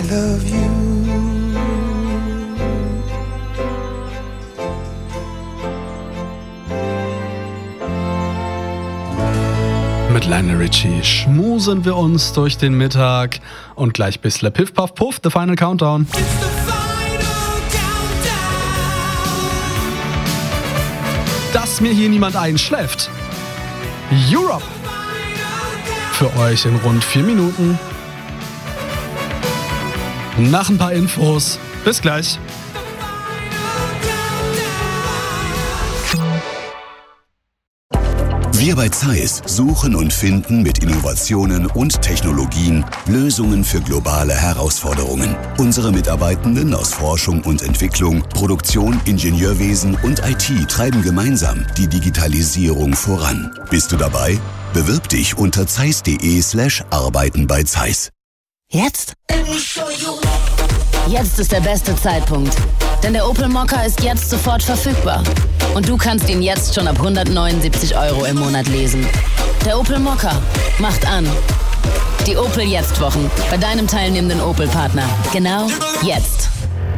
love you. Mit Lionel Richie schmusen wir uns durch den Mittag und gleich bissle Piff Puff Puff, The Final Countdown. Dass mir hier niemand einschläft. Europe. Für euch in rund 4 Minuten. Nach ein paar Infos. Bis gleich. Wir bei Zeiss suchen und finden mit Innovationen und Technologien Lösungen für globale Herausforderungen. Unsere Mitarbeitenden aus Forschung und Entwicklung, Produktion, Ingenieurwesen und IT treiben gemeinsam die Digitalisierung voran. Bist du dabei? Bewirb dich unter zeiss.de/arbeiten bei Zeiss. Jetzt? Jetzt ist der beste Zeitpunkt. Denn der Opel Mokka ist jetzt sofort verfügbar. Und du kannst ihn jetzt schon ab 179 € im Monat lesen. Der Opel Mokka macht an. Die Opel Jetzt-Wochen bei deinem teilnehmenden Opel-Partner. Genau jetzt.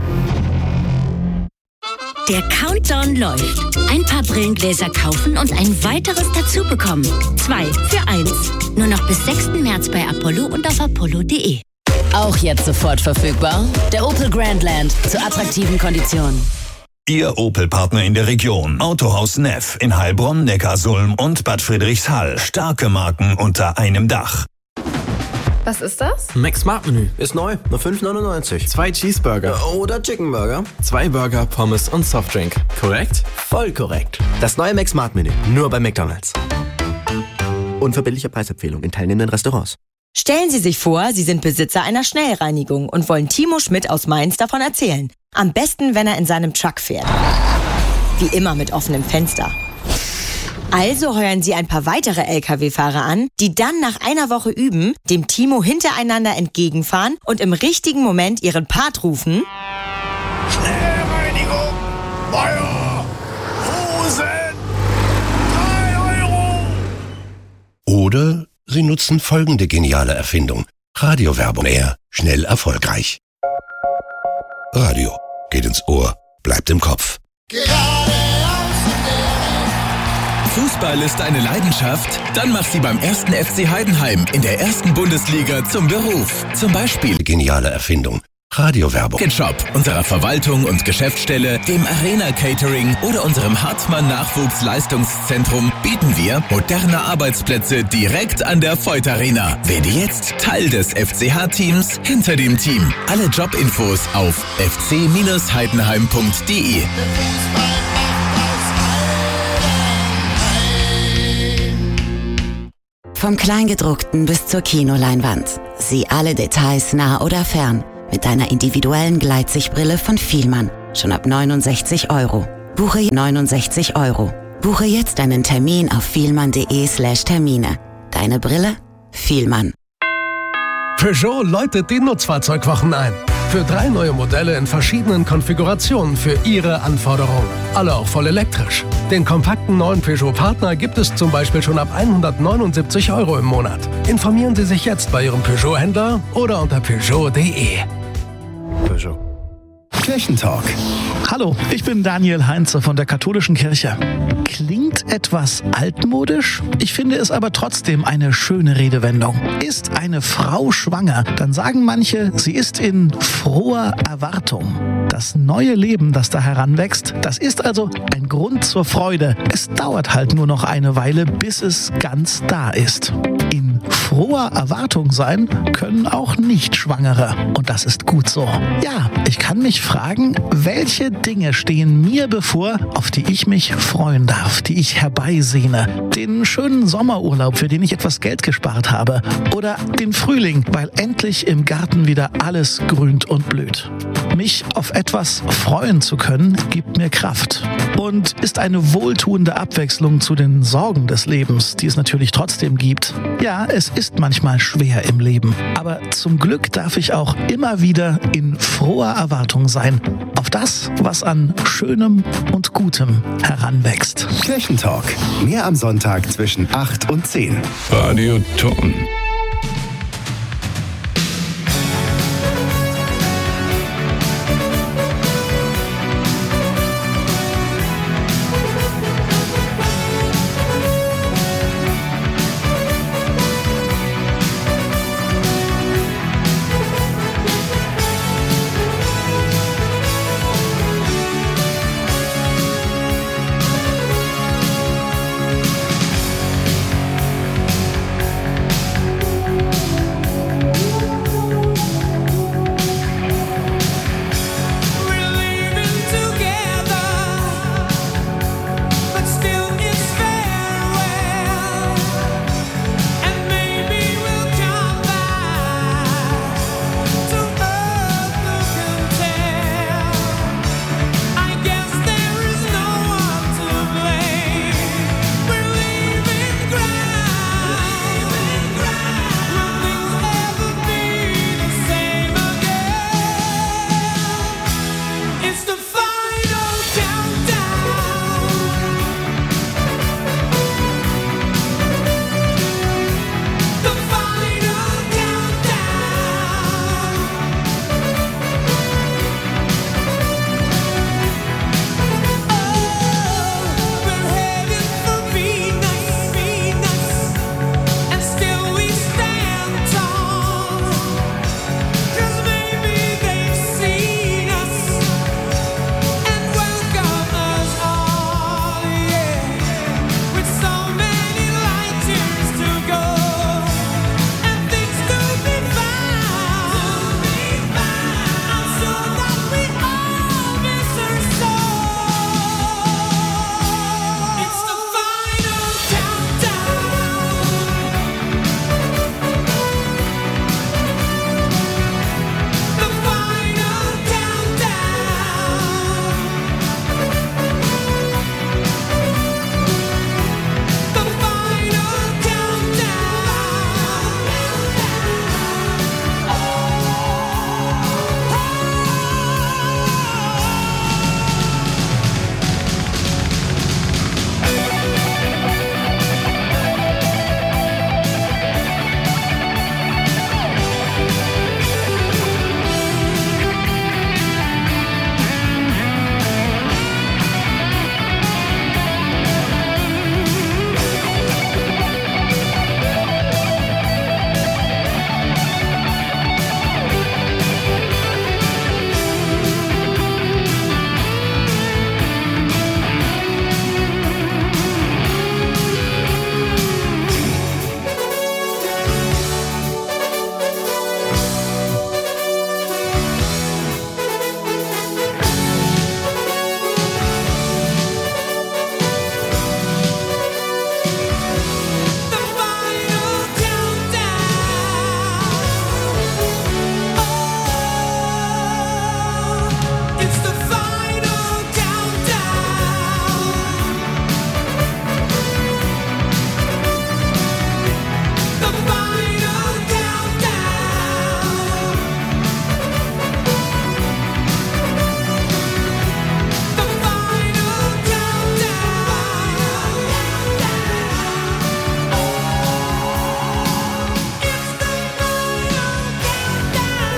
Der Countdown läuft. Ein paar Brillengläser kaufen und ein weiteres dazu bekommen. 2 für 1. Nur noch bis 6. März bei Apollo und auf apollo.de. Auch jetzt sofort verfügbar. Der Opel Grandland zu attraktiven Konditionen. Ihr Opel-Partner in der Region. Autohaus Neff in Heilbronn, Neckarsulm und Bad Friedrichshall. Starke Marken unter einem Dach. Was ist das? Mac Smart Menü. Ist neu. Nur 5,99. 2 Cheeseburger. Oder Chicken Burger. 2 Burger, Pommes und Softdrink. Korrekt? Voll korrekt. Das neue Mac Smart Menü. Nur bei McDonald's. Unverbindliche Preisempfehlung in teilnehmenden Restaurants. Stellen Sie sich vor, Sie sind Besitzer einer Schnellreinigung und wollen Timo Schmidt aus Mainz davon erzählen. Am besten, wenn er in seinem Truck fährt. Wie immer mit offenem Fenster. Also heuern Sie ein paar weitere LKW-Fahrer an, die dann nach einer Woche üben, dem Timo hintereinander entgegenfahren und im richtigen Moment ihren Part rufen. Schnellreinigung, Meier, Hosen, 3 €. Oder Sie nutzen folgende geniale Erfindung. Radiowerbung. Schnell erfolgreich. Radio. Geht ins Ohr. Bleibt im Kopf. Fußball ist eine Leidenschaft? Dann mach sie beim 1. FC Heidenheim in der 1. Bundesliga zum Beruf. Zum Beispiel Geniale Erfindung. Radiowerbung. im Shop unserer Verwaltung und Geschäftsstelle, dem Arena Catering oder unserem Hartmann Nachwuchsleistungszentrum bieten wir moderne Arbeitsplätze direkt an der Voith Arena. Werde jetzt Teil des FCH-Teams hinter dem Team. Alle Jobinfos auf fc-heidenheim.de. Vom Kleingedruckten bis zur Kinoleinwand. Sieh alle Details nah oder fern. Mit deiner individuellen Gleitsichtbrille von Fielmann. Schon ab 69 €. Buche 69 €. Buche jetzt einen Termin auf fielmann.de/Termine. Deine Brille? Fielmann. Peugeot läutet die Nutzfahrzeugwochen ein. Für 3 neue Modelle in verschiedenen Konfigurationen für Ihre Anforderungen. Alle auch voll elektrisch. Den kompakten neuen Peugeot-Partner gibt es zum Beispiel schon ab 179 € im Monat. Informieren Sie sich jetzt bei Ihrem Peugeot-Händler oder unter Peugeot.de. Peugeot. Kirchentalk. Hallo, ich bin Daniel Heinze von der Katholischen Kirche. Klingt etwas altmodisch? Ich finde es aber trotzdem eine schöne Redewendung. Ist eine Frau schwanger, dann sagen manche, sie ist in froher Erwartung. Das neue Leben, das da heranwächst, das ist also ein Grund zur Freude. Es dauert halt nur noch eine Weile, bis es ganz da ist. In froher Erwartung sein können auch Nicht-Schwangere. Und das ist gut so. Ja, ich kann mich fragen, welche Dinge stehen mir bevor, auf die ich mich freuen darf, die ich herbeisehne. Den schönen Sommerurlaub, für den ich etwas Geld gespart habe. Oder den Frühling, weil endlich im Garten wieder alles grünt und blüht. Mich auf etwas freuen zu können, gibt mir Kraft. Und ist eine wohltuende Abwechslung zu den Sorgen des Lebens, die es natürlich trotzdem gibt. Ja, es ist manchmal schwer im Leben. Aber zum Glück darf ich auch immer wieder in froher Erwartung sein. Auf das, was an Schönem und Gutem heranwächst. Kirchentalk. Mehr am Sonntag zwischen 8 und 10. Radio Ton.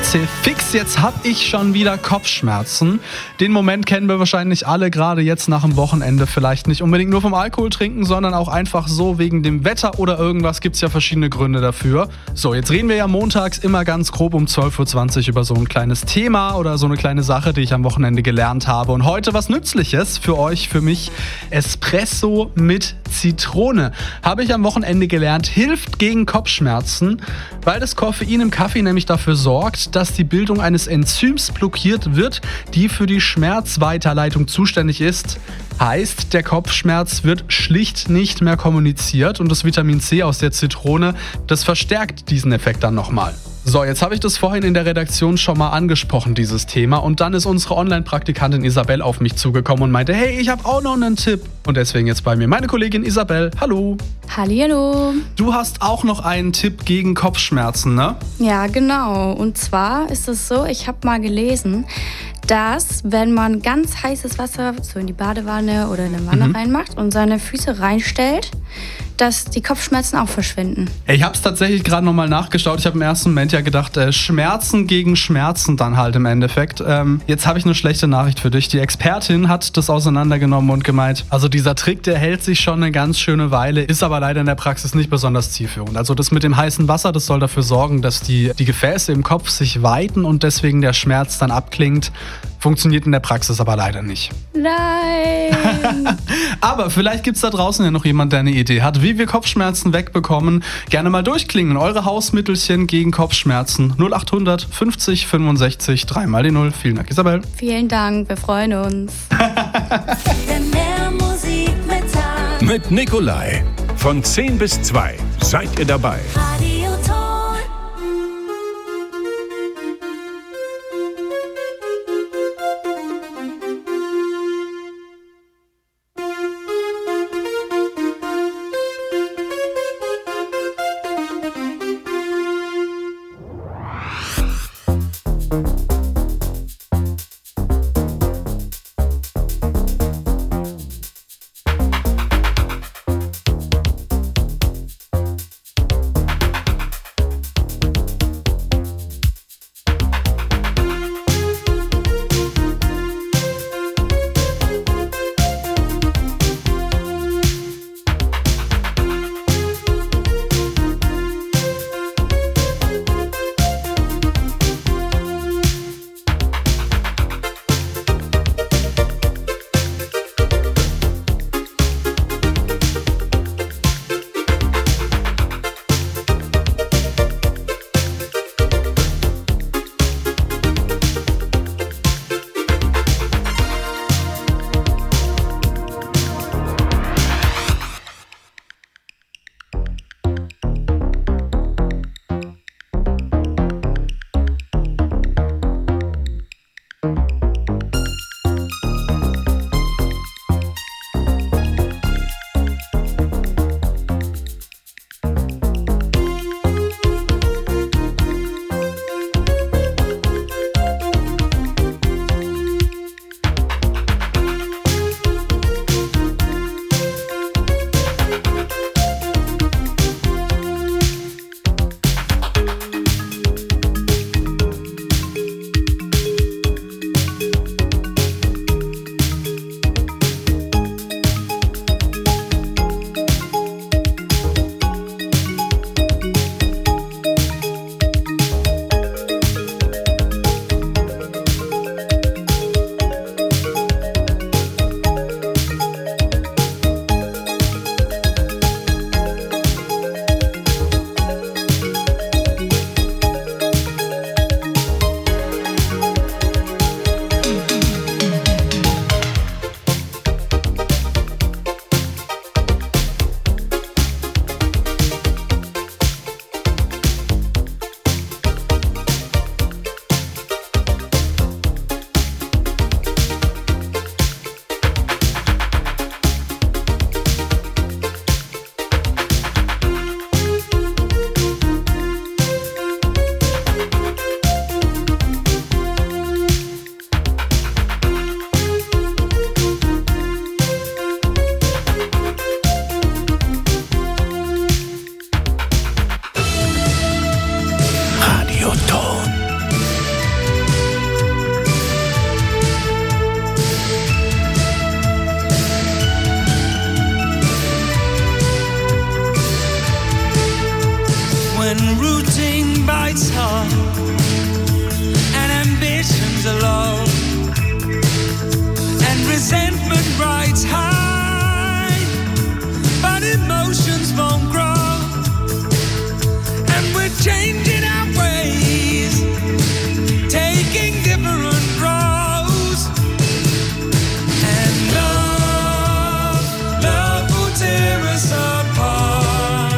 PC fix. Jetzt habe ich schon wieder Kopfschmerzen. Den Moment kennen wir wahrscheinlich alle, gerade jetzt nach dem Wochenende. Vielleicht nicht unbedingt nur vom Alkohol trinken, sondern auch einfach so wegen dem Wetter oder irgendwas. Gibt es ja verschiedene Gründe dafür. So, jetzt reden wir ja montags immer ganz grob um 12.20 Uhr über so ein kleines Thema oder so eine kleine Sache, die ich am Wochenende gelernt habe. Und heute was Nützliches für euch, für mich. Espresso mit Zitrone. Habe ich am Wochenende gelernt, hilft gegen Kopfschmerzen, weil das Koffein im Kaffee nämlich dafür sorgt, dass die Bildung eines Enzyms blockiert wird, die für die Schmerzweiterleitung zuständig ist. Heißt, der Kopfschmerz wird schlicht nicht mehr kommuniziert und das Vitamin C aus der Zitrone, das verstärkt diesen Effekt dann nochmal. So, jetzt habe ich das vorhin in der Redaktion schon mal angesprochen, dieses Thema. Und dann ist unsere Online-Praktikantin Isabel auf mich zugekommen und meinte, hey, ich habe auch noch einen Tipp. Und deswegen jetzt bei mir meine Kollegin Isabel. Hallo. Hallihallo. Du hast auch noch einen Tipp gegen Kopfschmerzen, ne? Ja, genau. Und zwar ist es so, ich habe mal gelesen, dass wenn man ganz heißes Wasser so in die Badewanne oder in eine Wanne reinmacht und seine Füße reinstellt, dass die Kopfschmerzen auch verschwinden. Ich habe es tatsächlich gerade nochmal nachgeschaut. Ich habe im ersten Moment ja gedacht, Schmerzen gegen Schmerzen dann halt im Endeffekt. Jetzt habe ich eine schlechte Nachricht für dich. Die Expertin hat das auseinandergenommen und gemeint, also dieser Trick, der hält sich schon eine ganz schöne Weile, ist aber leider in der Praxis nicht besonders zielführend. Also das mit dem heißen Wasser, das soll dafür sorgen, dass die Gefäße im Kopf sich weiten und deswegen der Schmerz dann abklingt. Funktioniert in der Praxis aber leider nicht. Nein! Aber vielleicht gibt es da draußen ja noch jemand, der eine Idee hat, wie wir Kopfschmerzen wegbekommen. Gerne mal durchklingen. Eure Hausmittelchen gegen Kopfschmerzen. 0800 50 65 3 mal die 0. Vielen Dank, Isabel. Vielen Dank, wir freuen uns. Mehr Musik mit Nikolai. Von 10 bis 2 seid ihr dabei. Ton.